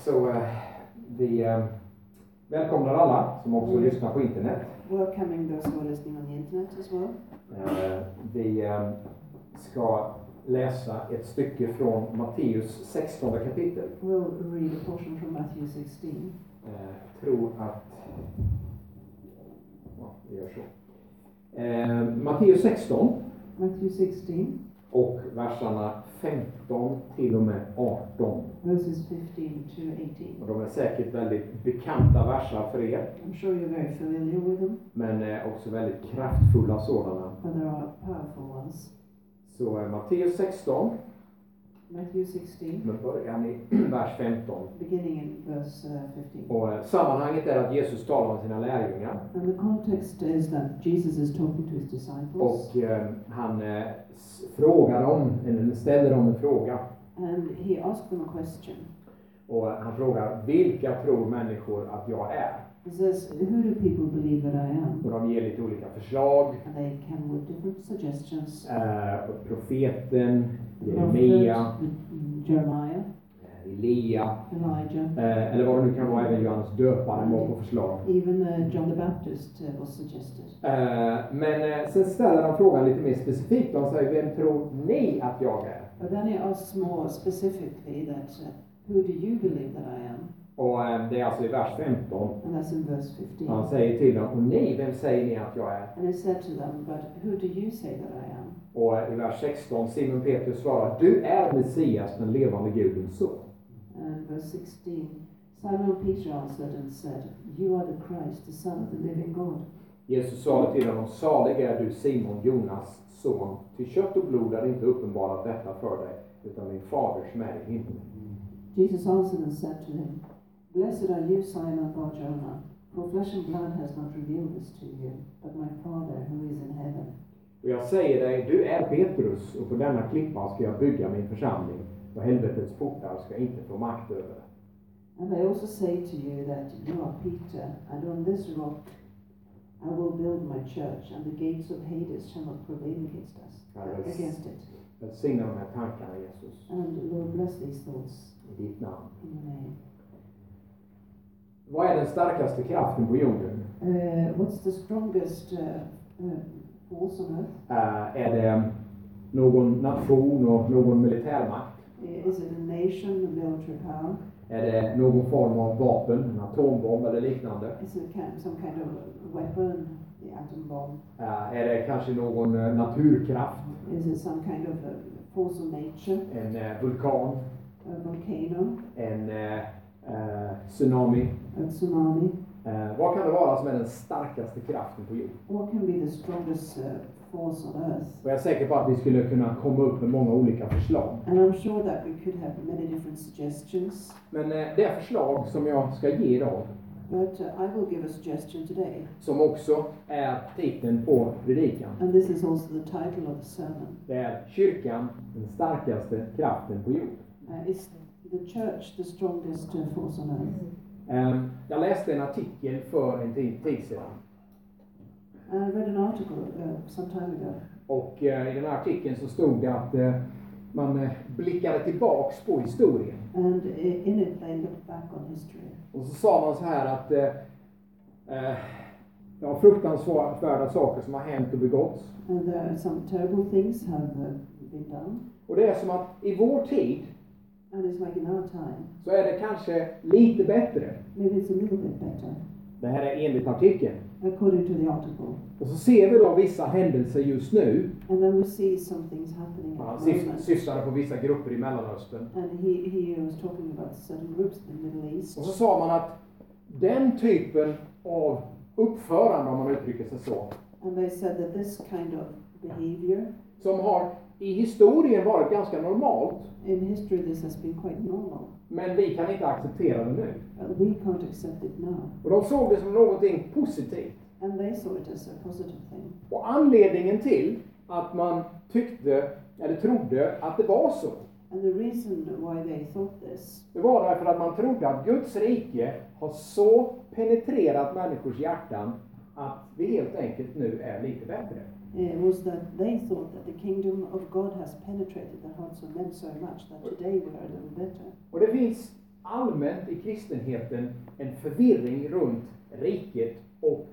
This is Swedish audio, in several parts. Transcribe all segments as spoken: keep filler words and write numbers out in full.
Så uh, vi uh, välkomnar alla som också Mm. lyssnar på internet. Welcoming those who are listening on the internet as well. Uh, vi uh, ska läsa ett stycke från Matteus sextonde kapitel. We'll read a portion from Matthew sixteen. Jag tror att ja, vi gör så. Uh, Matteus sexton. Matthew sixteen. Och verserna femton till och med arton. Verses fifteen to eighteen. Och de är säkert väldigt bekanta verser för er. I'm sure you're very familiar with them. Men eh, också väldigt kraftfulla sådana. But there are powerful ones. Så eh, Matteus sexton. Matthew sixteen. Men början i vers femton. Beginning in verse uh, fifteen. Och eh, sammanhanget är att Jesus talar om sina lärjungar. And the context is that Jesus is talking to his disciples. Och eh, han eh, s- frågar dem, eller ställer dem en fråga. And he asked them a question. Och eh, han frågar, vilka tror människor att jag är? He says, who do people believe that I am? Och de ger lite olika förslag. And they come with different suggestions. Eh, profeten, Jeremia, Prophet, Jeremiah, eh, Elia, Elijah, eh, eller vad det nu kan vara, även Johannes döparen var på förslag. even uh, John the Baptist uh, was suggested. Eh, men eh, sen ställer han frågan lite mer specifikt. Han säger, vem tror ni att jag är? But then he asks more specifically that, uh, who do you believe that I am? Och eh, det är alltså i vers femton. And that's in verse fifteen. Han säger till dem, och ni, vem säger ni att jag är? And he said to them, but who do you say that I am? Och eh, i vers sexton, Simon Petrus svarar, du är Messias, den levande Gudens son. And verse sixteen, Simon Peter answered and said, you are the Christ, the Son of the living God. Jesus sa till honom, salig är du Simon, Jonas son, till kött och blod är inte uppenbarat detta för dig, utan min fader som är i himlen. Jesus answered and said to him, blessed are you, Simon Bar-Jonah, for flesh and blood has not revealed this to you, but my Father who is in heaven. Och jag säger dig, du är Petrus, och på denna klippa ska jag bygga min församling, och helvetets portar ska inte få makt över det. And I also say to you that you are Peter, and on this rock I will build my church, and the gates of Hades shall not prevail against us, Yes. against it. Välsigna de här tankarna, Jesus, And Lord, bless these thoughts i ditt namn. in your name. Vad är den starkaste kraften på jorden? Uh, what's the strongest uh, uh, force on earth? Uh, är det någon nation och någon militärmakt? Is it a nation, a military power? Är det någon form av vapen, en atombomb eller liknande? Is it kind, some kind of weapon, the atom bomb? Uh, är det kanske någon uh, naturkraft? Is it some kind of a force of nature, En uh, vulkan? a volcano, En uh, uh, tsunami? a tsunami? Uh, vad kan det vara som är den starkaste kraften på jorden? What can be the strongest uh, force on earth? Och jag är säker på att vi skulle kunna komma upp med många olika förslag. And I'm sure that we could have many different suggestions. Men uh, det förslag som jag ska ge idag, But uh, I will give a suggestion today. som också är titeln på predikan, And this is also the title of the sermon. det är kyrkan, den starkaste kraften på jorden. Uh, is the church the strongest uh, force on earth? Um, jag läste en artikel för en tid, tid sedan. I read an article uh, some time ago. Och uh, i den här artikeln så stod det att uh, man uh, blickade tillbaks på historien. And i- in it they looked back on history. Och så sa man så här att uh, uh, ja, fruktansvärda saker som har hänt och begåtts. And there are some terrible things have uh, been done. Och det är som att i vår tid And it's like in our time, så är det kanske lite bättre. maybe it's a little bit better, Det här är enligt artikeln. according to the article. Och så ser vi då vissa händelser just nu. And then we see some things happening Han at the syf- moment. syftade på vissa grupper i Mellanöstern. And he, he was talking about certain groups in the Middle East. Och så sa man att den typen av uppförande, om man uttrycker sig så, And they said that this kind of behavior, som har i historien varit ganska normalt, in history this has been quite normal. men vi kan inte acceptera det nu. But we can't accept it now. Och de såg det som någonting positivt. And they saw it as a positive thing. Och anledningen till att man tyckte, eller trodde, att det var så, And the reason why they thought this, det var därför att man trodde att Guds rike har så penetrerat människors hjärtan att vi helt enkelt nu är lite bättre. uh, was that they thought that the kingdom of God has penetrated the hearts of men so much that today we are a little better. Och det finns allmänt i kristenheten en förvirring runt riket och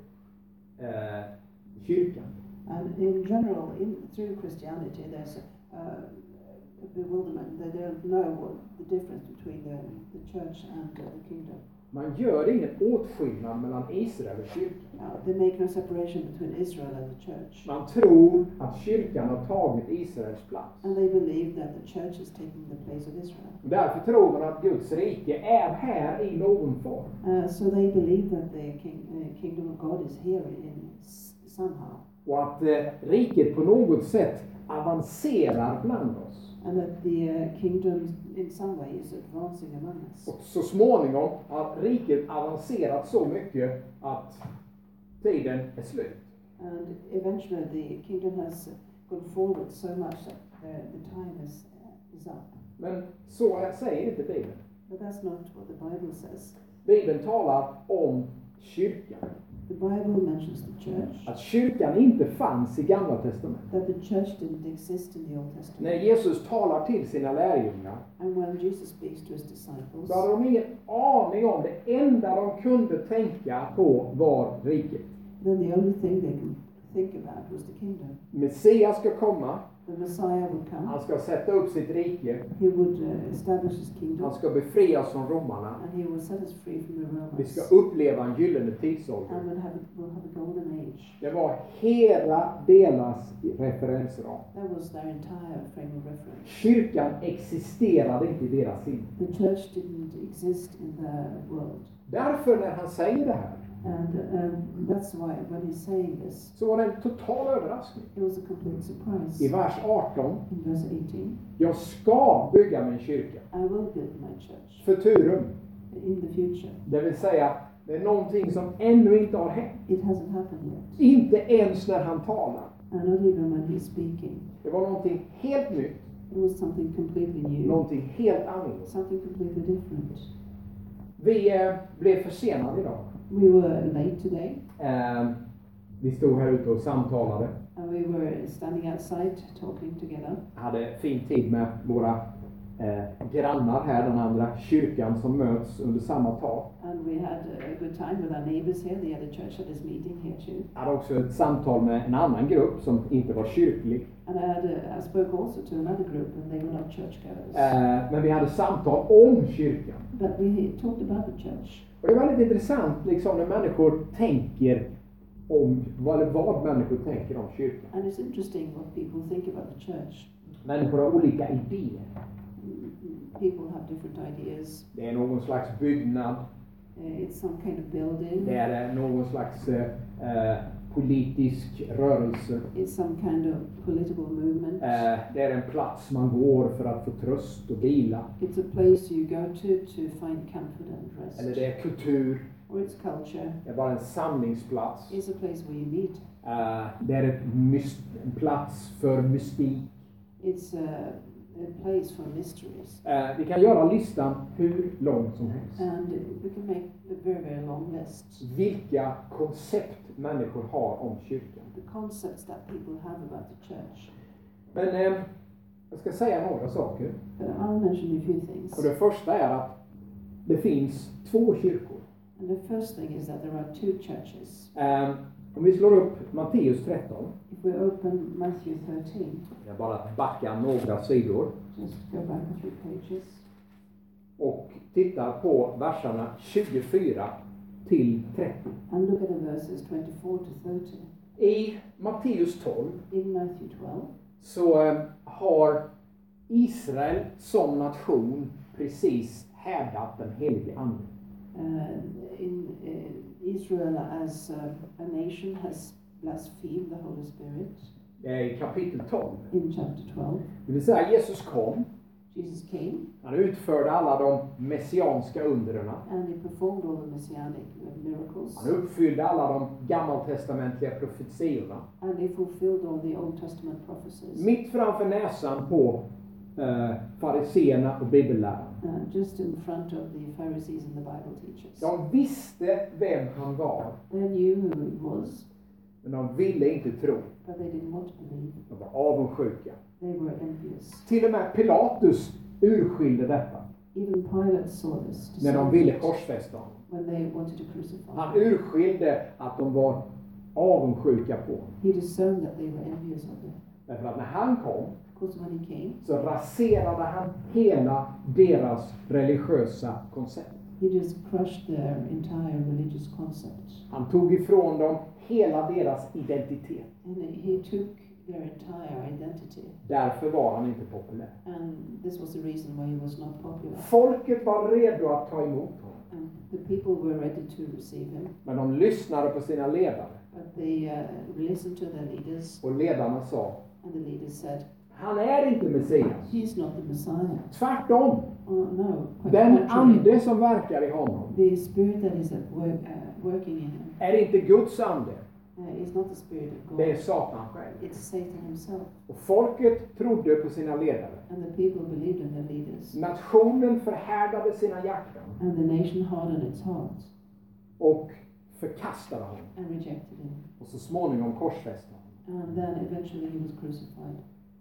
eh, kyrkan. And in general, in through Christianity, there's a, uh, a bewilderment. They don't know what the difference between the, the church and uh, the kingdom. Man gör ingen åtskillnad mellan Israel och kyrkan. Uh, they make no separation between Israel and the church. Man tror att kyrkan har tagit Israels plats. And they believe that the church is taking the place of Israel. Därför tror man att Guds rike är här i någon form. Uh, so they believe that the king, uh, kingdom of God is here in s- somehow. Och att eh, riket på något sätt avancerar bland oss. And that the uh, kingdom in some way is advancing among us. Och så småningom har riket avancerat så mycket att tiden är slut. And eventually the kingdom has gone forward so much that the, the time is, uh, is up. Men så säger inte Bibeln. But that's not what the Bible says. Bibeln talar om kyrkan. The Bible mentions the church. Att kyrkan inte fanns i Gamla testamentet. That the church didn't exist in the Old Testament. När Jesus talar till sina lärjungar And when Jesus speaks to his disciples, så hade de ingen aning om det. Enda de kunde tänka på var riket. then the only thing they could think about was the kingdom. Messias ska komma. The Messiah would come. Han ska sätta upp sitt rike. He would uh, establish his kingdom. Han ska befria oss från romarna. And he will set us free from the Romans. Vi ska uppleva en gyllene tidsålder. And we'll have, a, we'll have a golden age. Det var hela deras referensram. That was their entire frame of reference. Kyrkan existerade inte i deras sinne. The church didn't exist in the world. Därför när han säger det här And um, that's why when he's saying this, så var det en total överraskning. it was a complete surprise. I vers arton. In verse eighteen, Jag ska bygga min kyrka. I will build my church Futurum. in the future. Det vill säga, det är någonting som ännu inte har hänt. It hasn't happened yet. Inte ens när han talar. And not even when he's speaking. Det var någonting helt nytt. It was something completely new. Någonting helt annorlunda. Something completely different. Vi eh, blev försenade idag. We were late today. Eh, vi stod här ute och samtalade. And we were standing outside talking together. Hade fin tid med våra eh, grannar här, den andra kyrkan som möts under samma tak. And we had a good time with our neighbors here. The other church that is meeting here too. Jag hade också ett samtal med en annan grupp som inte var kyrklig. And I, had a, I spoke also to another group and they were not churchgoers. Eh, men vi hade samtal om kyrkan. But we talked about the church. Och det är väldigt intressant liksom, när människor tänker om, vad, vad människor tänker om kyrkan. And it's interesting what people think about the church. Människor har olika idéer. People have different ideas. Det är någon slags byggnad. Uh, it's some kind of building. Det är någon slags eh, politisk rörelse. It's some kind of political movement. Eh, det är en plats man går för att få tröst och vila. It's a place you go to to find comfort and rest. Eller det är kultur. Or it's culture. Det är bara en samlingsplats. It's a place where you meet. Eh, det är ett myst- en plats för mystik. It's a, a place for mysteries. Eh, vi kan göra listan hur lång som helst. And we can make a very, very long list. Vilka koncept människor har om kyrkan. The concepts that people have about the church. Men eh, jag ska säga några saker. But I'll mention a few things. Och det första är att det finns två kyrkor. And the first thing is that there are two churches. Eh, om vi slår upp Matteus tretton. If we open Matthew thirteen, Jag bara backa några sidor. just go back a few pages. Och tittar på verserna tjugofyra till trettio. And look at the verses twenty-four to thirty. I Matteus tolv In Matthew twelve, så eh, har Israel som nation precis hädat den helige ande. uh, in uh, Israel as uh, a nation has blasphemed the Holy Spirit. Det är i kapitel tolv. In chapter twelve, Det vill säga Jesus kom. Jesus came Han utförde alla de messianska underna. and he performed all the messianic miracles. Han uppfyllde alla de gammaltestamentliga profetiorna. And he fulfilled all the Old Testament prophecies. Mitt framför näsan på eh, fariseerna och bibellärarna. Uh, just in front of the Pharisees and the Bible teachers. De visste vem han var, They knew who he was, men de ville inte tro. but they didn't want to believe. De var avundsjuka. They were envious. Till och med Pilatus urskilde detta. Even Pilate saw this. När de ville korsfästa honom. When they wanted to crucify Han him. urskilde att de var avundsjuka på honom. He discerned that they were envious of him. Därför att när han kom Because when he came, så raserade han hela deras religiösa koncept. he just crushed their entire religious concept. Han tog ifrån dem hela deras identitet. And he took their entire identity. Därför var han inte populär. And this was the reason why he was not popular. Folket var redo att ta emot honom. And the people were ready to receive him. Men de lyssnade på sina ledare. But they uh, listened to their leaders. Och ledarna sa, And the leaders said, han är inte Messias. he's not the Messiah. Tvärtom. Oh, no, quite Den contrary. ande som verkar i honom The spirit that is at work, uh, working in him är inte Guds ande. uh, is not the spirit of God. Det är Satan själv. It's Satan himself. Och folket trodde på sina ledare. And the people believed in their leaders. Nationen förhärdade sina hjärtan And the nation hardened its heart och förkastade honom. and rejected him. Och så småningom korsfäste honom. And then eventually he was crucified.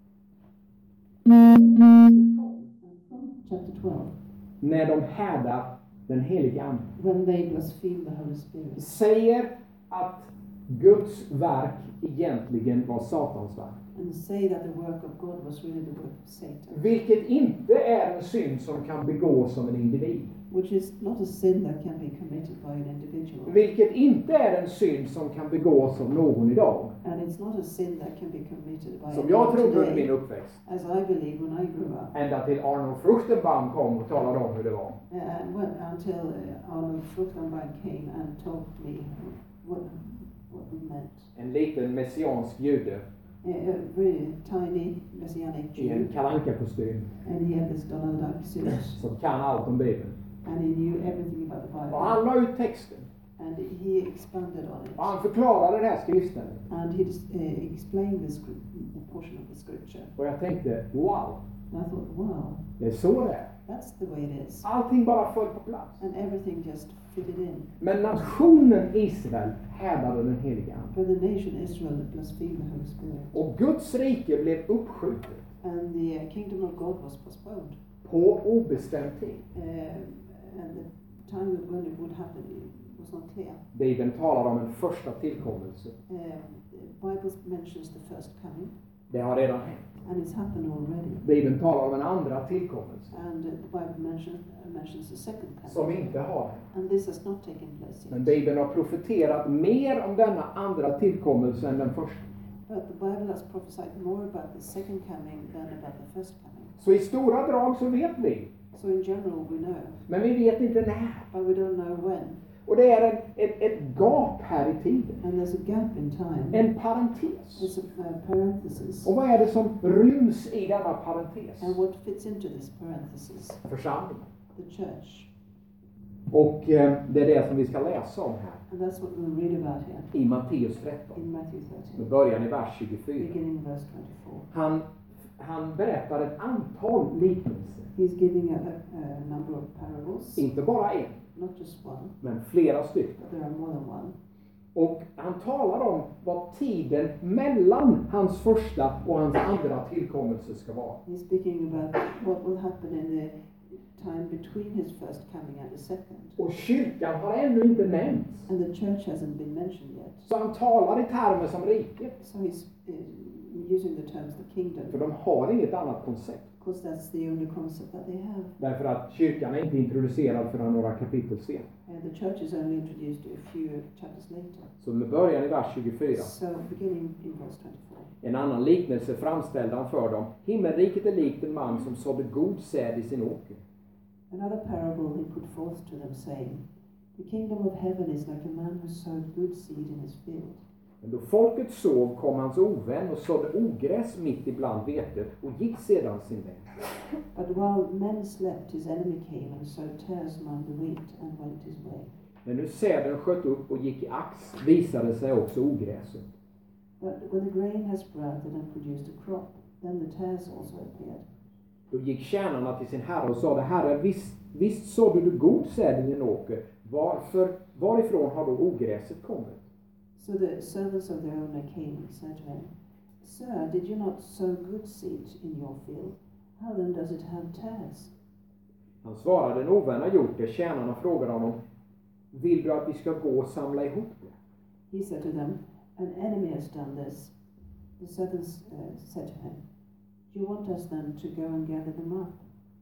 Chapter twelve. När de härdar den helige ande. When they blaspheme the Holy Spirit. Säger att Guds verk egentligen var Satans verk. And say that the work of God was really the work of Satan. Vilket inte är en synd som kan begås som en individ. Which is not a sin that can be committed by an individual. Vilket inte är en synd som kan begås av någon idag. And it's not a sin that can be committed by Som jag trodde under min today, uppväxt. as I believe when I grew up. Ända till Arnold Fruchtenbaum kom och talade om hur det var. And when, until uh, Arnold Fruchtenberg came and told me what, what we meant. En liten messiansk jude A, a very tiny Messianic i en Jew. Kalle Anka-kostym And he had this Donald Duck suit. som kan allt om Bibeln. And he knew everything about the Och Bible. han la ut texten. And he expanded on it. Och han förklarade det här skriftstället. And he just, uh, explained the, script, the portion of the scripture. Och jag tänkte, wow, And I thought, wow, det är så det är. that's the way it is. Allting bara föll på plats. And everything just fitted in. Men nationen Israel härdade den heliga ande. But the nation Israel blasphemed the Holy Spirit. Och Guds rike blev uppskjutet And the uh, kingdom of God was postponed. på obestämd tid. Uh, and the time when it would happen was not clear. Bibeln talar om en första tillkommelse. Uh, the Bible mentions the first coming. Det har redan hänt. And it's happened already. Bibeln talar om en andra tillkommelse And uh, the Bible mentions, uh, mentions the second coming. som inte har hänt. And this has not taken place yet. Men Bibeln har profeterat mer om denna andra tillkommelse än den första. But the Bible has prophesied more about the second coming than about the first coming. Så i stora drag så vet vi. So in general we know, Men vi vet inte när. but we don't know when. Och det är en, ett, ett gap här i tiden. And there's a gap in time. En parentes. It's a uh, parenthesis. Och vad är det som ryms i denna parentes? And what fits into this parenthesis? Församlingen. The church. Och eh, det är det som vi ska läsa om här. And that's what we'll read about here I Matteus tretton. in Matthew thirteen, Med början i vers tjugofyra. beginning in verse twenty-four. Han, han berättar ett antal liknelser. He's giving a, a, a number of parables, Inte bara en, not just one, men flera stycken. but there are more than one. Och han talar om vad tiden mellan hans första och hans andra tillkommelse ska vara. He's speaking about what will happen in the time between his first coming and the second. Och kyrkan har ännu inte nämnts. And the church hasn't been mentioned yet. Så han talar i termer som riket. So he's uh, using the terms the kingdom, För de har inget annat koncept. because that's the only concept that they have. Därför att kyrkan är inte introducerad förrän några kapitel sen. And the church is only introduced a few chapters later. Så med början i vers tjugofyra. So beginning in verse twenty-four. En annan liknelse framställde han för dem. Himmelriket är likt en man som sådde god säd i sin åker. Another parable he put forth to them, saying, the kingdom of heaven is like a man who sowed good seed in his field. Men då folket sov kom hans ovän och sådde ogräs mitt ibland vetet och gick sedan sin väg. But while men slept, his enemy came and sowed tares among the wheat and went his way. När nu säden sköt upp och gick i ax visade sig också ogräset. But when the grain has sprouted and produced a crop, then the tares also appeared. Då gick tjänarna till sin herre och sade, Herre, visst, visst sådde du god säd i din åker. Varför, varifrån har då ogräset kommit? So the servants of their owner came and said to him, Sir, did you not sow good seed in your field? How then does it have tares? Han svarade, en ovän har gjort det. Tjänarna frågade honom, vill du att vi ska gå och samla ihop det? He said to them, an enemy has done this. The servants uh, said to him, do you want us then to go and gather them up?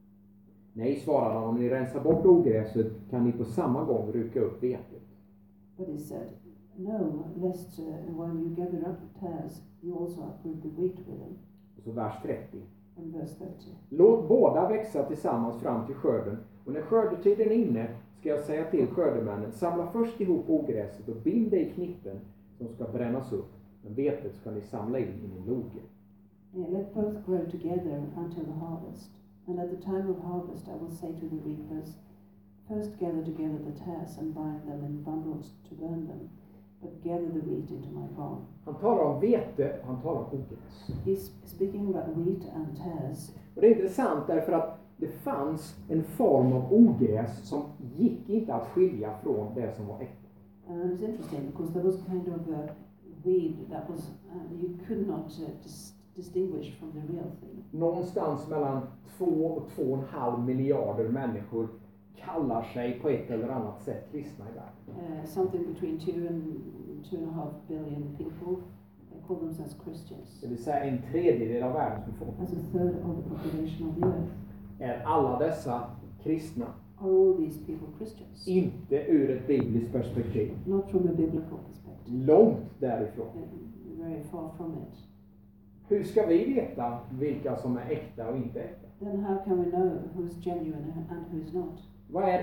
Nej, svarade han, om ni rensar bort ogräset kan ni på samma gång rycka upp vetet. But he said, no, lest uh, while you gather up the tares, you also uproot the wheat with them. Och så vers trettio. And verse thirty. Låt båda växa tillsammans fram till skörden. Och när skördetiden är inne ska jag säga till skördemännen, samla först ihop ogräset och bind det i knippen som ska brännas upp. Men vetet ska ni samla in i min loge. Yeah, let both grow together until the harvest. And at the time of harvest I will say to the reapers, first gather together the tares and bind them in bundles to burn them, but gather the wheat into my barn. Han talar om vete, han talar om ogräs. He's speaking about wheat and tares. Och det är intressant därför att det fanns en form av ogräs som gick inte att skilja från det som var äkta. And it's interesting because there was kind of a weed that was, uh, you could not uh, dis- distinguish from the real thing. Någonstans mellan två och två och en halv miljarder människor kallar sig på ett eller annat sätt kristna i världen. Uh, something between two and two and a half billion people uh, call themselves Christians. Det vill säga en tredjedel av världens befolkning. As a third of the population of the earth. Är alla dessa kristna? Are all these people Christians? Inte ur ett bibliskt perspektiv. Not from a biblical perspective. Långt därifrån. Uh, very far from it. Hur ska vi veta vilka som är äkta och inte äkta? Then how can we know who's genuine and who's not? Vad är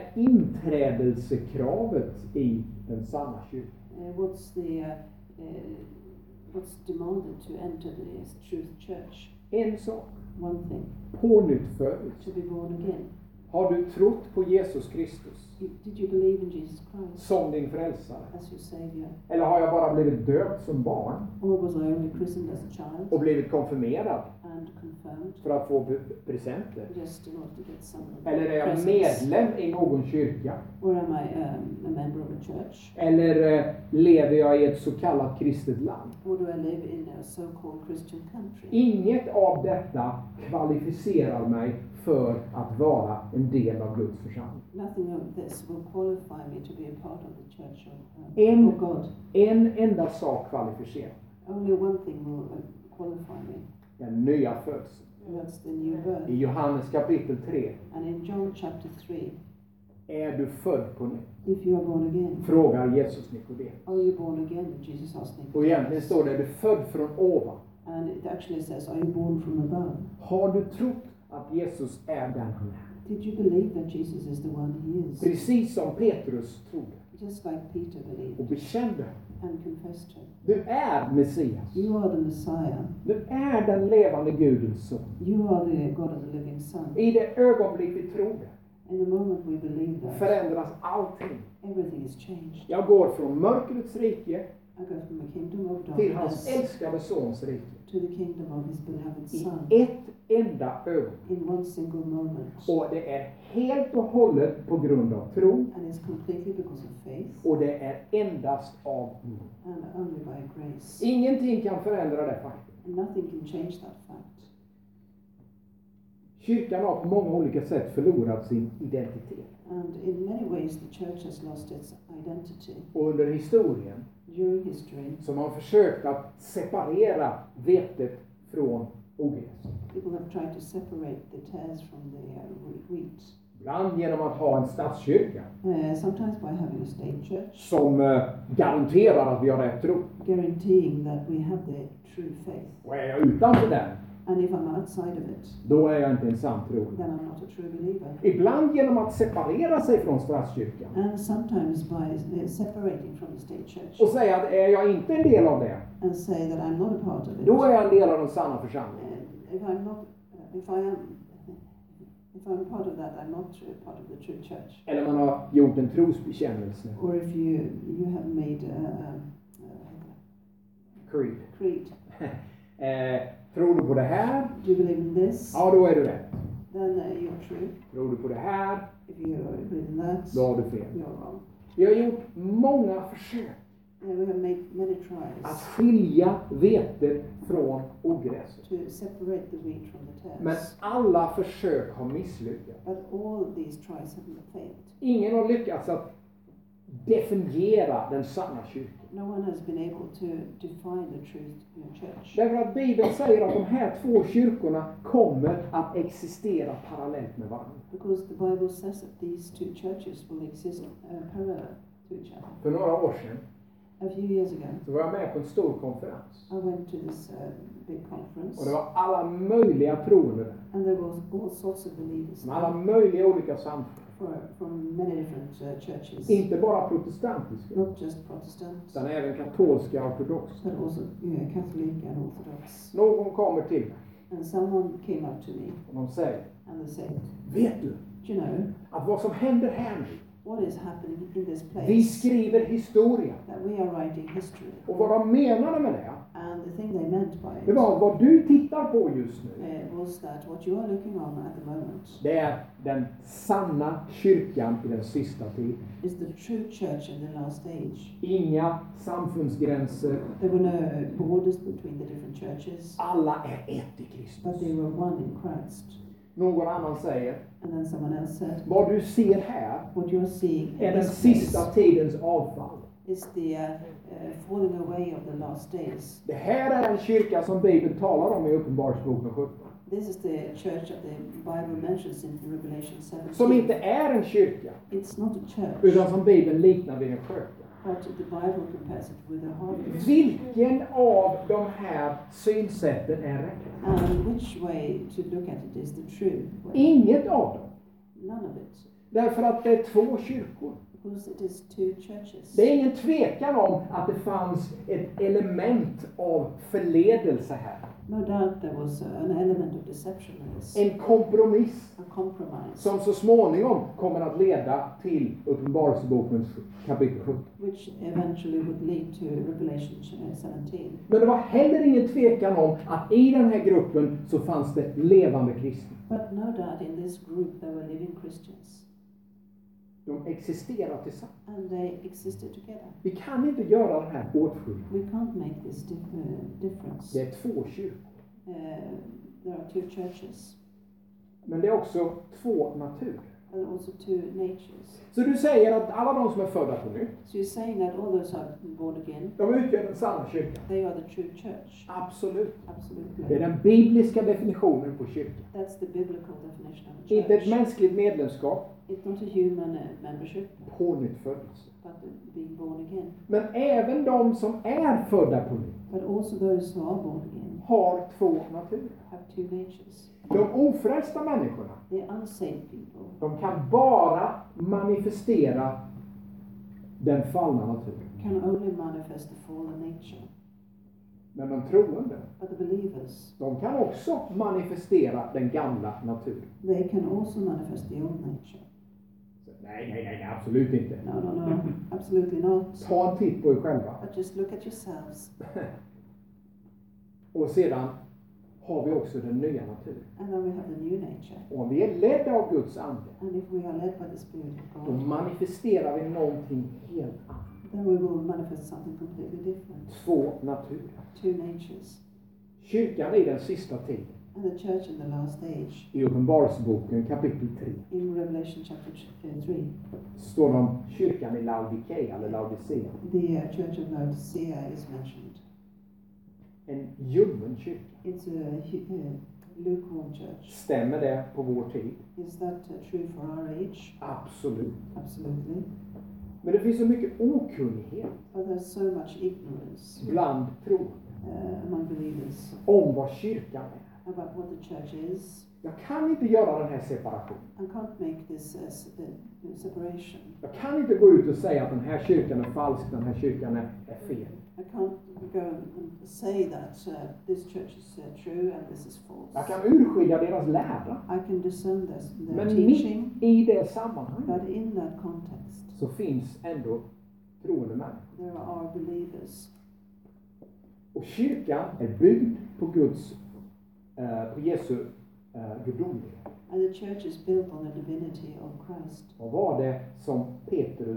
inträdelsekravet i den sanna kyrkan? Uh, what's the uh, uh, what's demanded to enter the truth church? En sak. One thing. Pånyttfödelse. To be born again. Har du trott på Jesus Kristus Did you believe in Jesus Christ som din frälsare? as your savior? Eller har jag bara blivit döpt som barn Or was I only christened as a child och blivit konfirmerad and confirmed för att få pre- presenter? just in order to get some Eller är jag presents? medlem i någon kyrka? Or am I um, a member of a church? Eller eh, lever jag i ett så kallat kristet land? Or do I live in a so-called Christian country? Inget av detta kvalificerar mig för att vara en del av Guds församling. Nothing of this will qualify me to be a part of the church of, um, En, of God. en enda sak kvalificerar. Only one thing will uh, qualify me. Den nya födseln. And that's the new birth. I Johannes kapitel tre. And in John chapter three, Är du född på nytt? if you are born again, Frågar Jesus Nikodemus. are you born again? Jesus asked Nicodemus. Och egentligen står det, är du född från ovan? And it actually says, are you born from above? Har du trott att Jesus är den han är? Did you believe that Jesus is the one he is? Precis som Petrus trodde Just like Peter och believed bekände. and confessed him. Du är Messias. You are the Messiah. Du är den levande Gudens son. You are the God of the living Son. I det ögonblick vi tror det In the moment we believe that, förändras allting. everything is changed. Jag går från mörkrets rike I go from the kingdom of till hans darkness älskade sons rike. to the kingdom of his beloved I Son. ett enda ögonblick. In one single moment. Och det är helt och hållet på grund av tro. And it's completely because of faith Och det är endast av nåd. and only by grace. Ingenting kan förändra det faktum. And nothing can change that fact. Kyrkan har på många olika sätt förlorat sin identitet. And in many ways the church has lost its identity. Och under historien During history, så har man försökt att separera vetet från ogräs. people have tried to separate the tares from the uh, wheat. Ibland genom att ha en statskyrka Uh, sometimes by having a state church, som eh, garanterar att vi har rätt tro. guaranteeing that we have the true faith. Och är jag utanför den, And if I'm outside of it, då är jag inte en sann troende. then I'm not a true believer. Ibland genom att separera sig från statskyrkan And sometimes by uh, separating from the state church och säga att är jag inte en del av det, and say that I'm not a part of it. då är jag en del av den sanna församlingen. Uh, if I'm not, uh, if I am, if I'm part of that, I'm not a part of the true church. Eller man har gjort en trosbekännelse. Or if you you have made a, a, a Creed. creed, Eh, tror du på det här? do you believe in this? Ja, då är du rätt. Then uh, you're true. Tror du på det här? If you believe in that, Då har du fel. you're wrong. Vi har gjort många försök Uh, we have made many att tries skilja vetet från ogräset. to separate the wheat from the tares. Men alla försök har misslyckats. But all these tries have failed. Ingen har lyckats att definiera den sanna kyrkan. No one has been able to define the truth in a church. Därför att Bibeln säger att de här två kyrkorna kommer att existera parallellt med varandra. Because the Bible says that these two churches will exist uh, parallel to each other. För några år sedan A few years ago, så var jag med på en stor konferens. I went to this uh, big conference, Och det var alla möjliga troende där. and there was all sorts of believers Från alla there möjliga olika samfund. for, from many different uh, churches, Inte bara protestantiska, not just Protestant, utan även katolska och ortodoxa. but also uh, Catholic and Orthodox. Någon kommer till mig And someone came up to me och de säger, and they said, vet du "Do you know att vad som händer här nu, what is happening in this place? vi skriver historia. That we are writing history." Och vad de menade med det, And the thing they meant by det it var vad du tittar på just nu. uh, was that what you are looking on at the moment Det är den sanna kyrkan i den sista tiden. is the true church in the last age. Inga samfundsgränser. There were no borders between the different churches, Alla är ett i but Kristus. they were one in Christ. Någon annan säger, And then someone else said, vad du ser här what you are seeing är in den this sista place tidens avfall. is the uh, uh, falling away of the last days. Det här är den kyrka som Bibeln talar om i Uppenbarelseboken sjutton. This is the church that the Bible mentions in Revelation seventeen. Som inte är en kyrka, It's not a church, utan som Bibeln liknar vid en sköte. but the Bible compares it with a harvest. Vilken av de här synsätten är rätt? And which way to look at it is the true way? Inget av dem. None of it. Därför att det är två kyrkor. Because it is two churches. Det är ingen tvekan om att det fanns ett element av förledelse här. No doubt there was uh, an element of deception in this. En kompromiss A compromise, som så småningom kommer att leda till Uppenbarelsebokens kapitel sjutton. which eventually would lead to Revelation uh, seventeen. Men det var heller ingen tvekan om att i den här gruppen så fanns det levande kristna. But no doubt in this group there were living Christians. De existerar tillsammans. And they existed together. Vi kan inte göra den här åtskillnaden. We can't make this dif- uh, difference. Det är två kyrkor. Uh, there are two churches Men det är också två naturer. and also two natures. Så du säger att alla de som är födda på nytt, So you're saying that all those are born again, de utgör den sanna kyrkan. they are the true church. Absolut. Absolutely. Det är den bibliska definitionen på kyrkan. That's the biblical definition of a Inte ett church. mänskligt medlemskap, It's not a human uh, membership, pånyttfödelse. but being born again. Men även de som är födda på nytt But also those who are born again har två naturer. have two natures. De ofrälsta människorna, The unsaved people, de kan bara manifestera den fallna naturen. can only manifest the fallen nature. Men de troende, But the believers, de kan också manifestera den gamla naturen. they can also manifest the old nature. Så, nej, nej, nej, absolut inte. No, no, no, absolutely not. Ta en titt på er själva. But just look at yourselves. Och sedan har vi också den nya naturen. And then we have the new nature. Och om vi är ledda av Guds ande, And if we are led by the Spirit of då God, manifesterar vi någonting helt annat. then we will manifest something completely different. Två naturer. Two natures. Kyrkan i den sista tiden, And the church in the last age, i Uppenbarelseboken kapitel tre, in Revelation chapter three, står det om kyrkan i Laodikea eller Laodicea. the uh, church of Laodicea is mentioned. En ljummen kyrka. It's a hu- uh, lukewarm church. Stämmer det på vår tid? Is that uh, true for our age? Absolut. Absolutely. Men det finns så mycket okunnighet But there's so much ignorance bland troende uh, among believers om vad kyrkan är. about what the church is. Jag kan inte göra den här separationen. I can't make this uh, s- uh, separation. Jag kan inte gå ut och säga att den här kyrkan är falsk, den här kyrkan är, är fel. I can't go and say that uh, this church is uh, true and this is false. Jag kan urskilja deras lära. I can discern this, their Men teaching, mitt i det sammanhanget but in that context, så finns ändå troende människor. there are believers. Och kyrkan är byggd på Guds, eh, på Jesu eh, gudomlighet. And the church is built on the divinity of Christ. Vad var det som Petrus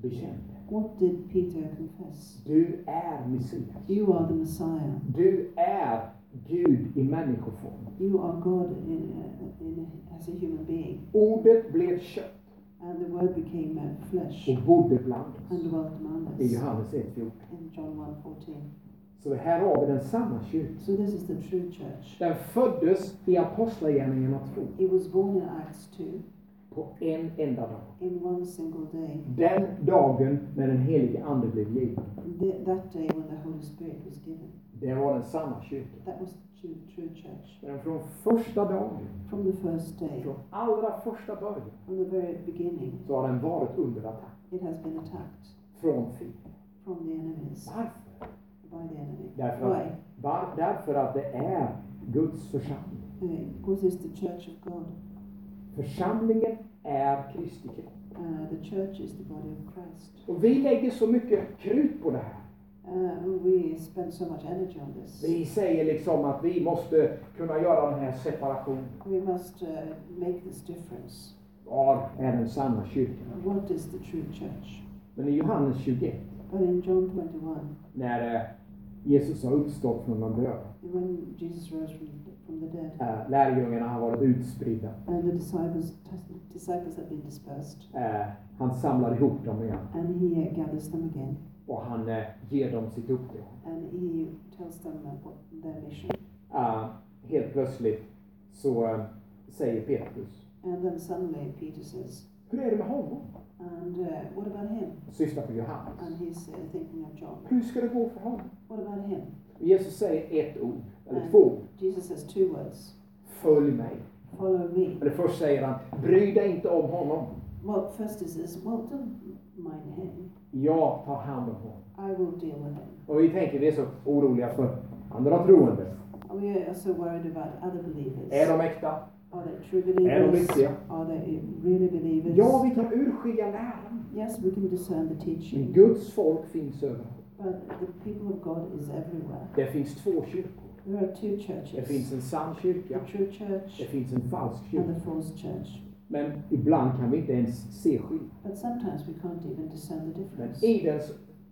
bekände? What did Peter confess? Du är Messias. You are the Messiah. Du är Gud i människoform. You are God in, uh, in a, as a human being. Ordet blev kött And the word became uh, flesh och bodde bland oss. and dwelt among I us. Johannes ett fjorton. In John one fourteen. Så här har vi den sanna kyrkan. So this is the true church. Den föddes i Apostlagärningarna två. It was born in Acts two På en enda dag. in one single day. Den dagen när den helige ande blev given. The, that day when the Holy Spirit was given. Det var den sanna kyrkan. That was true, true church. Men från första dagen, From the first day, från allra första början, from the very beginning, så har den varit under attack. it has been attacked Från fienden. from the enemies, Varför? by the enemy. Därför Why? att, var, därför att det är Guds församling. Uh, because it's the church of God. Församlingen är Kristi kropp. Uh, the church is the body of Christ. Och vi lägger så mycket krut på det här. Uh, we spend so much energy on this. Vi säger liksom att vi måste kunna göra den här separationen. We must uh, make this difference. Var är den sanna kyrkan? What is the true church? Men i Johannes tjugoett, But in John twenty-one, när eh, Jesus har uppstått från de döda, when Jesus rose from, from the dead, eh, lärjungarna har varit utspridda. and the disciples disciples have been dispersed, Eh, han samlar ihop dem igen and he uh, gathers them again, och han eh, ger dem sitt uppdrag. and he tells them uh, what their mission. Eh, helt plötsligt så eh, säger Petrus, And then suddenly Peter says, hur är det med honom? and uh, what about him? Syftar på Johannes. And he's uh, thinking of John. Hur ska det gå för honom? What about him? Jesus säger ett ord, eller And två ord. Jesus says two words. Följ mig. Follow me. Eller först säger han, bry dig inte om honom. Well, first he says, well, don't mind him. Jag tar hand om honom. I will deal with him. Och vi tänker, vi är så oroliga för andra troende. And we are also worried about other believers. Är de äkta? Are they true Är de believers? riktiga? Are they really believers? Ja, vi kan urskilja läran. Yes, we can discern the Men teaching. Guds folk finns överallt. But the people of God is everywhere. Det finns två kyrkor. There are two Det churches. finns en sann The kyrka. true church Det finns en falsk and kyrka. the false church. Men ibland kan vi inte ens se skillnad. But sometimes we can't even discern the Men difference. i den,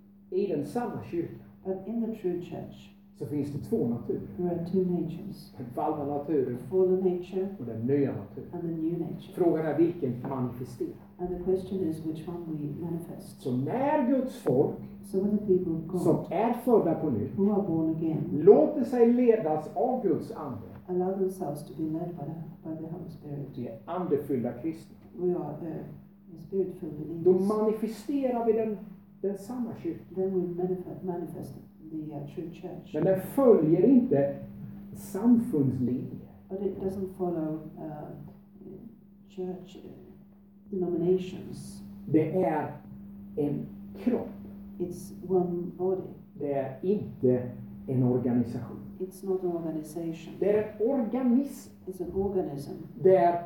i den sanna kyrkan But in the true church, så finns det två naturer. there are two natures. Den fallna naturen The fallen nature och den nya naturen. and the new nature. Frågan är vilken manifesterar. And the question is which one we manifest. Så när Guds folk So when the people of som God är födda på nytt who are born again låter sig ledas av Guds ande. allow themselves to be led by the, by the Holy Spirit, Det är andefyllda kristna. we are uh, spirit-filled Då believers. manifesterar vi den, den sanna kyrkan. Then we manifest, manifest the uh, true church. Men den följer inte samfundslinjer. But it doesn't follow uh, church uh, denominations. Det är en kropp. It's one body. Det är inte en organisation. It's not an organization. Det är en organism It's an organism. där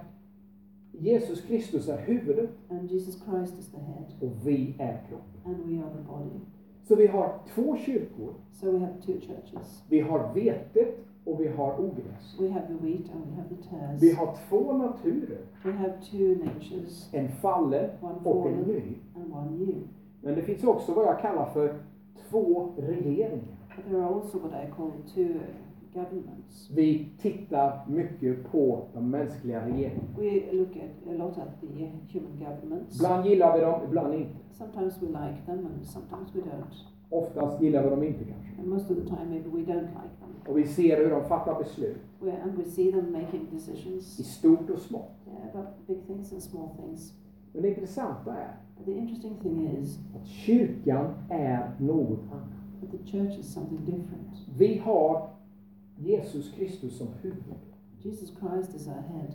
Jesus Kristus är huvudet And Jesus Christ is the head. och vi är kroppen. And we are the body. Så vi har två kyrkor. So we have two churches. Vi har vetet och vi har ogräs. We have the wheat and we have the tares. Vi har två naturer. We have two natures, En fallen one och en fallen ny. and one new. Men det finns också vad jag kallar för två regeringar. But there are also what I call two uh, governments. Vi tittar mycket på de mänskliga regeringarna. We look at a lot at the uh, human governments. Ibland gillar vi dem, ibland inte. Sometimes we like them and sometimes we don't. Oftast gillar vi dem inte kanske. And most of the time maybe we don't like them. Och vi ser hur de fattar beslut. We, and we see them making decisions I stort och smått. yeah, about big things and small things. Men det intressanta är But the interesting thing is att kyrkan är något annat. that the church is something different. Vi har Jesus Kristus som huvud. Jesus Christ is our head.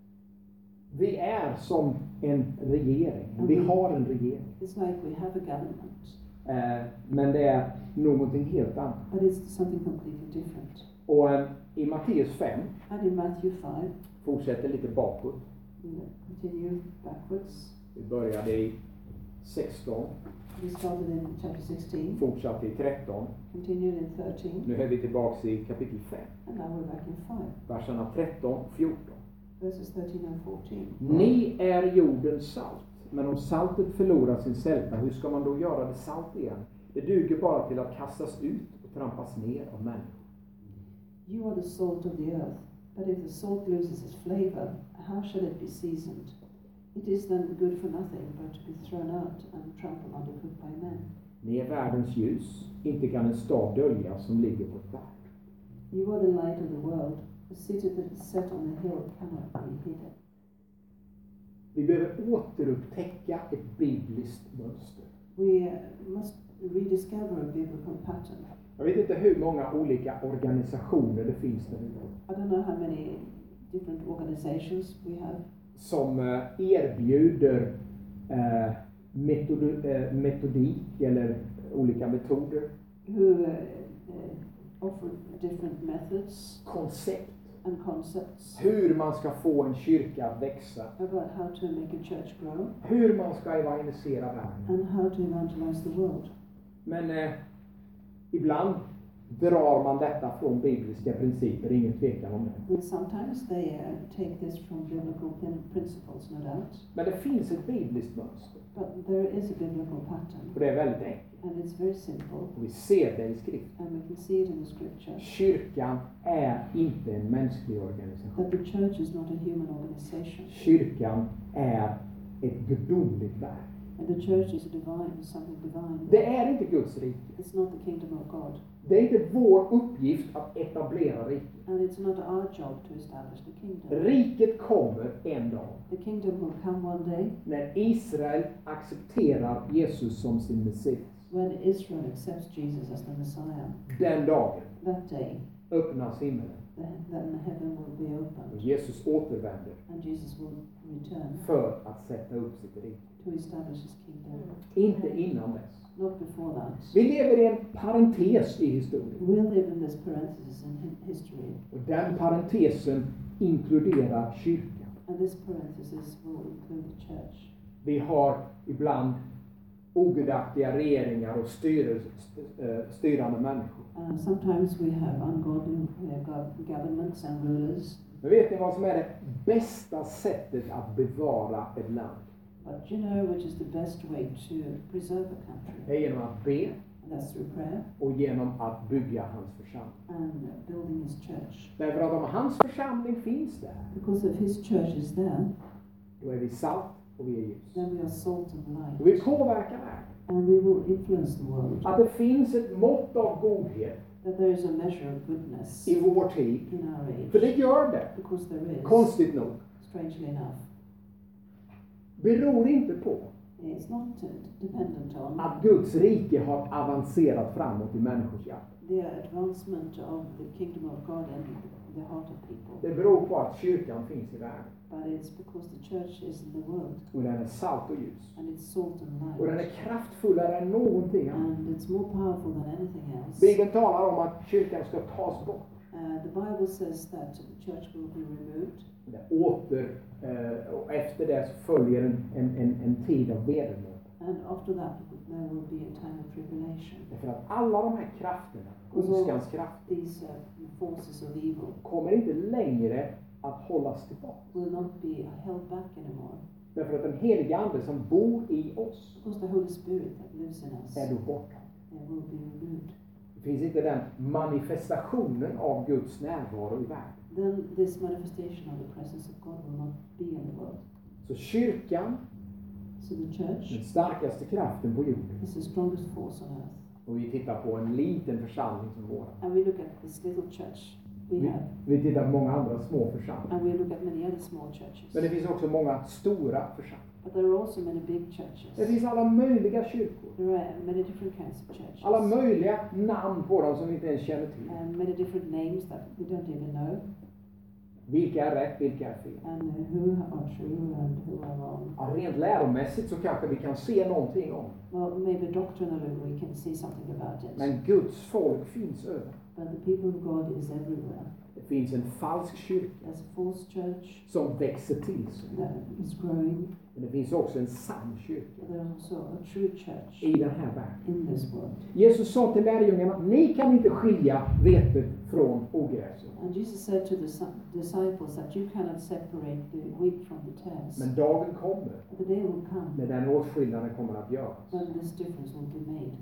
Vi är som en regering. Vi har en regering. It's like we have a government, Eh, men det är någonting helt annat. but it's something completely different. Och eh, i Matteus fem, And in Matthew five, fortsätter lite bakåt. we continue backwards. Vi började i sexton, We started in chapter sixteen, fortsatte i tretton. continued in thirteen, Nu är vi tillbaka i kapitel fem. and now we're back in five, Verserna tretton och fjorton. verses thirteen and fourteen. Ni är jordens salt. Men om saltet förlorar sin sälta, hur ska man då göra det salt igen? Det duger bara till att kastas ut och trampas ner av människor. You are the salt of the earth, but if the salt loses its flavor, how shall it be seasoned? It is then good for nothing but to be thrown out and trampled underfoot by men. Ni är världens ljus, inte kan en stad döljas som ligger på ett berg. You are the light of the world. A city that is set on a hill cannot be hidden. Vi behöver återupptäcka ett bibliskt mönster. We must rediscover a biblical pattern. Jag vet inte hur många olika organisationer det finns nu. I don't know how many different organizations we have Som erbjuder eh, metod, eh, metodik eller olika metoder. who uh, uh, offer different methods Koncept. and concepts Hur man ska få en kyrka att växa. about how to make a church grow Hur man ska evangelisera världen. and how to evangelize the world. Men eh, ibland drar man detta från bibliska principer, ingen tvekan om det. And sometimes they uh, take this from biblical pin- principles, no doubt. Men det finns ett bibliskt mönster. But there is a biblical pattern, Och det är väldigt enkelt. and it's very simple, Och vi ser det i skriften. and we can see it in the scripture, Kyrkan är inte en mänsklig organisation. that the church is not a human organization, Kyrkan är ett gudomligt verk. and the church is a divine, something divine. Det är inte Guds rike. It's not the kingdom of God, Det är inte vår uppgift att etablera riket. and it's not our job to establish the kingdom. Riket kommer en dag The kingdom will come one day när Israel accepterar Jesus som sin Messias. when Israel accepts Jesus as the Messiah. Den dagen That day, öppnas himlen the, then heaven will be och opened, Jesus återvänder and Jesus will return för att sätta upp sitt rike. to establish his kingdom. Inte innan dess. Not before that. Vi lever i en parentes i historien. We'll live in this parenthesis in hi- history, Och den parentesen inkluderar kyrkan. and this parenthesis will include the church. Vi har ibland ogudaktiga regeringar och styr, st- styrande människor. Uh, sometimes we have ungodly uh, gov- governments and rulers, Men vet ni vad som är det bästa sättet att bevara ett land? but you know which is the best way to preserve a country? Det är genom att be And that's through prayer och genom att bygga hans församling. and building his church. Därför att om hans församling finns där, Because if his church is there, då är vi salt och vi är ljus. then we are salt and Och vi light, påverkar världen. and we will influence the world. Att det finns ett mått av godhet That there is a measure of goodness i vår tid. in our För det age, gör det, because there is, konstigt nog. strangely enough. Beror inte på It's not uh, dependent on att Guds rike har avancerat framåt i människors hjärta. the advancement of the kingdom of God in the heart of people, Det beror på att kyrkan finns i världen. but it's because the church is in the world, Och den är salt och ljus. and it's salt and Och den är light, kraftfullare än någonting annat. and it's more powerful than anything else. Bibeln talar om att kyrkan ska tas bort. Uh, the Bible says that the church will be removed, Det åter, eh, och efter det så följer en, en, en, en tid av vedermod. and after that there will be a time of tribulation. Därför att alla de här krafterna, ondskans krafter, These uh, forces of evil kommer inte längre att hållas tillbaka. will not be held back anymore, Därför att den heliga ande som bor i oss because the Holy Spirit that lives in us är då borta. uh, will be removed. Det finns inte den manifestationen av Guds närvaro i världen. Then this manifestation of the presence of God will not be in the world. Så kyrkan, So the church den starkaste kraften på jorden, is the strongest force on earth. och vi tittar på en liten församling som vår. And we look at this little church we Vi, have, vi tittar på många andra små församlingar. and we look at many other small churches. Men det finns också många stora församlingar. But there are also many big Det churches. finns alla möjliga kyrkor. There are many different kinds of churches. Alla möjliga namn på dem som vi inte ens känner till. And many different names that we don't even know. Vilka är rätt, vilka är fel? And who are true and who are wrong. Ja, rent läromässigt så kanske vi kan se någonting om. Well, maybe doctrinally we can see something about it. Men Guds folk finns över. But the people of God is everywhere. Det finns en falsk kyrka There's a false church som växer till sig. that is growing. Men det finns också en sann kyrka There's also a true church i den här världen. in this world. Jesus sa till lärjungarna, ni kan inte skilja vetet från ogräset. And Jesus said to the si- disciples that you cannot separate the wheat from the tares. Men dagen kommer The day will come när den åtskillnaden kommer att göras. when this difference will be made.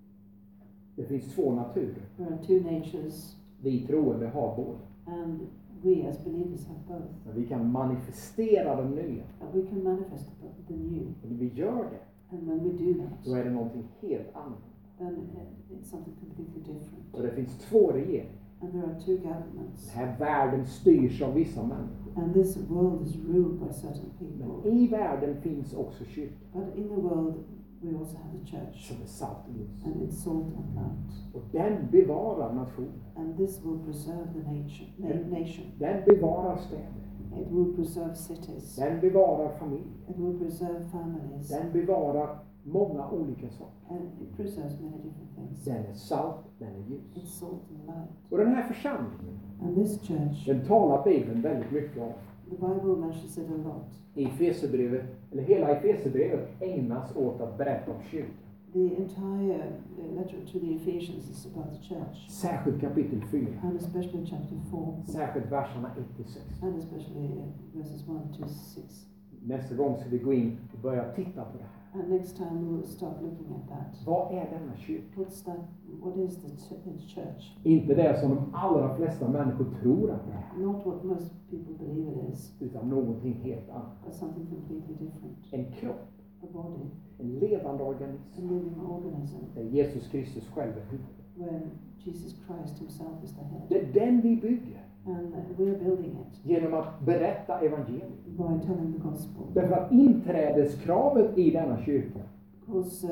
Det finns två naturer. There are two natures, Vi troende har båda. and we as believers have both. Men vi kan manifestera den nya. And we can manifest the, the new. Och när vi gör det, And when we do that, då är det någonting helt annat. then uh, it's something completely different. Och det finns två regeringar. And there are two governments. Den här världen styrs av vissa människor. And this world is ruled by certain Men people. i världen finns också kyrkan But in the world, we also have the church. som är salt och ljus. And it's salt and light. Och den bevarar nationen. And this will preserve the nation. Na- nation. Den bevarar städer. It will preserve cities. Den bevarar familjer. It will preserve families. Den bevarar många olika saker. And it preserves many different things. Den är salt, den är ljus. It's salt and light. Och den här församlingen, And this church, den talar Bibeln väldigt mycket om. the Bible mentions it a lot. I Efesierbrevet, eller hela Efesierbrevet ägnas åt att berätta om kyrkan. The entire uh, letter to the Ephesians is about the church. Särskilt kapitel fyra. And especially chapter four. Särskilt verserna ett till sex. And especially uh, verses one to six. Nästa gång ska vi gå in och börja titta på det här. And next time we will start looking at that. Vad är denna kyrka? What's that? What is the, ch- the church? Inte det som de allra flesta människor tror att det är. Not what most people believe it is, Utan någonting helt annat. but something completely different. En kropp. A body, En levande a organism. living organism, Där Jesus Kristus själv är huvudet. when Jesus Christ himself is the head. Det är den vi bygger. And uh, we're building it Genom att berätta evangeliet. by telling the gospel. Därför att inträdeskravet i denna kyrka, Because uh,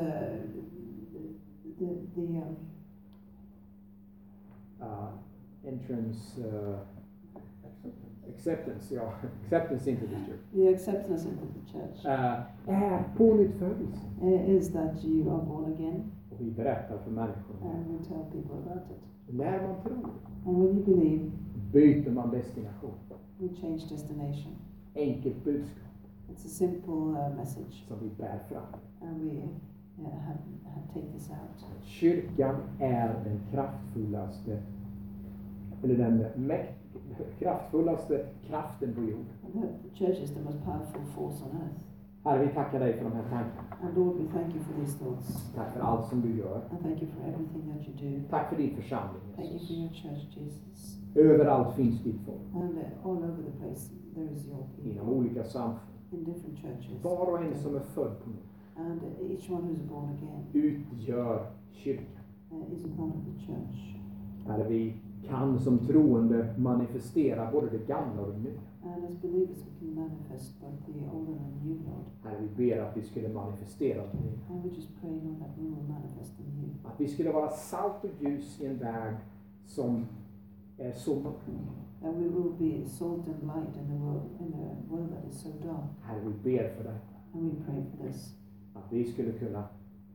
the, the um, uh, entrance uh, acceptance, ja, acceptance into the church, the acceptance into the church uh, är pånyttfödelse. uh, is that you are born again, Och vi berättar för människor. and we tell people about it. När man tror, And when you believe, byter man destination. we change destination. Enkelt budskap It's a simple uh, message, som vi bär fram. and we uh, have, have take this out. Kyrkan är den kraftfullaste, eller den mäkt, kraftfullaste kraften på jorden. The, the church is the most powerful force on earth. Herre, vi tackar dig för de här tankarna. And Lord, we thank you for these thoughts. Tack för allt som du gör. And thank you for everything that you do. Tack för din församling, Thank you for Jesus. your church, Jesus. Överallt finns ditt folk. And uh, all over the place, there is your Inom people olika samfund. in different churches. Var och en som är född på nytt And uh, each one who's born again utgör kyrkan. uh, is a part of the church. Herre, vi kan som troende manifestera både det gamla och det nya. And as believers, we can manifest both the old and the new, Lord. Herre, vi ber att vi skulle manifestera det nya. And we just pray, Lord, that we will manifest the new. Att vi skulle vara salt och ljus i en värld som är så mörk. That we will be salt and light in the world, in a world that is so dark. Herre, vi ber för detta. And we pray for this. Att vi skulle kunna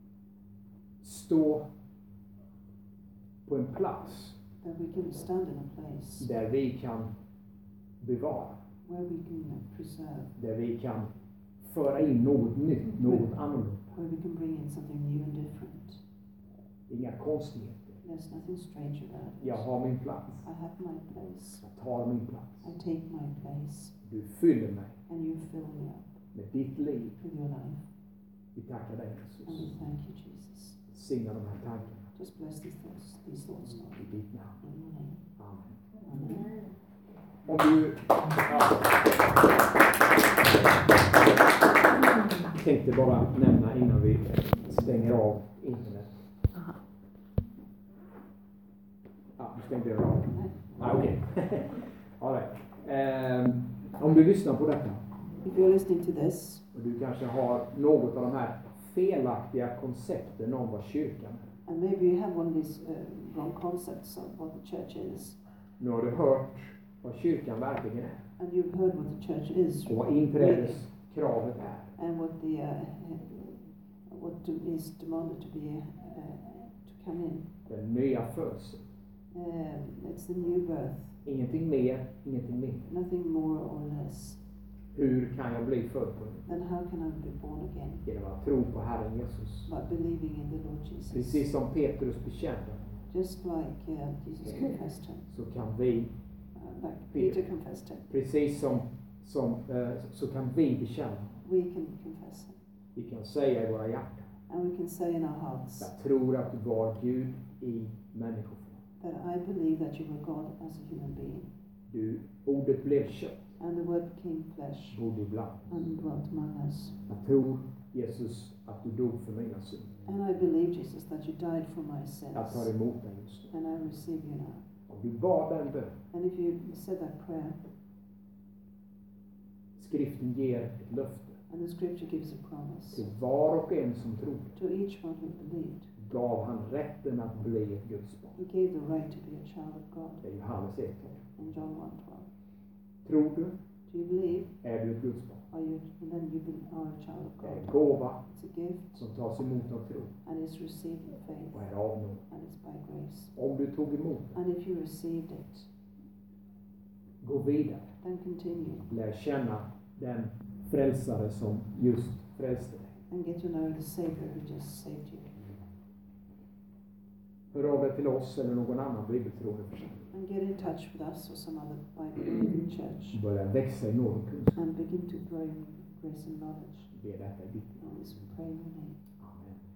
stå på en plats That we can stand in a place där vi kan bevara, where we can preserve, där vi kan föra in något nytt, något annorlunda. where we can bring in something new and different. Inga konstigheter. There's nothing strange about it. Jag har min plats. I have my place. Jag tar min plats. I take my place. Du fyller mig And you fill me up med ditt liv. with your life. Vi tackar dig, And we Jesus. thank you, Jesus. Signa de här tankarna Just bless these thoughts, these thoughts, Lord. i ditt namn. In your name. Amen. Amen. Om du ja. tänkte bara nämna innan vi stänger av internet. Ja, du stängde det av. Ah, okej. Okay. All right. um, om du lyssnar på detta If you're listening to this, och du kanske har något av de här felaktiga koncepten om vad kyrkan är. and maybe you have one of these uh, wrong concepts of what the church is, Nu har du hört vad kyrkan verkligen är and you've heard what the church is, och vad inträdeskravet är. and what the uh, what to, is demanded to be uh, to come in. Den nya födseln. Um, it's the new birth. Ingenting mer, ingenting mindre. Nothing more or less. Hur kan jag bli född på nytt? Then how can I be born again? Genom att tro på Herren Jesus. By believing in the Lord Jesus. Precis som Petrus bekände, Just like uh, Jesus confessed him. så kan vi, Uh, like Peter confessed him. precis som, som eh, så kan vi bekänna. We can confess him. Vi kan säga i våra hjärtan, And we can say in our hearts jag tror att du var Gud i människoform. that I believe that you were God as a human being. Du, ordet blev kött, And the word became flesh bodde ibland. and dwelt among us. Jag tror, Jesus, att du dog för mina synder. And I believe, Jesus, that you died for my sins. Jag tar emot dig just nu. And I receive you now. Om du bad den bön, And if you said that prayer, skriften ger ett löfte and the scripture gives a promise, till var och en som trodde. to each one who believed, Gav han rätten att bli ett Guds barn. he gave the right to be a child of God. Det är Johannes ett. In John one twelve. Tror du, Do you believe? är du ett Guds barn. Are you? And then you be- are a child of Det är en God. gåva It's a gift, som tas emot av tro and it's received in faith, och är av nåd. and it's by grace. Om du tog emot det, And if you received it, gå vidare. then continue Lär känna den frälsare som just frälste dig. and get to know the Savior who just saved you. Hör av dig till oss eller någon annan bibeltroende församling. And get in touch with us or some other Bible-believing church Börja växa i nåd och kunskap. and begin to grow in grace and knowledge. Be detta i ditt namn. And we pray in your name. Amen.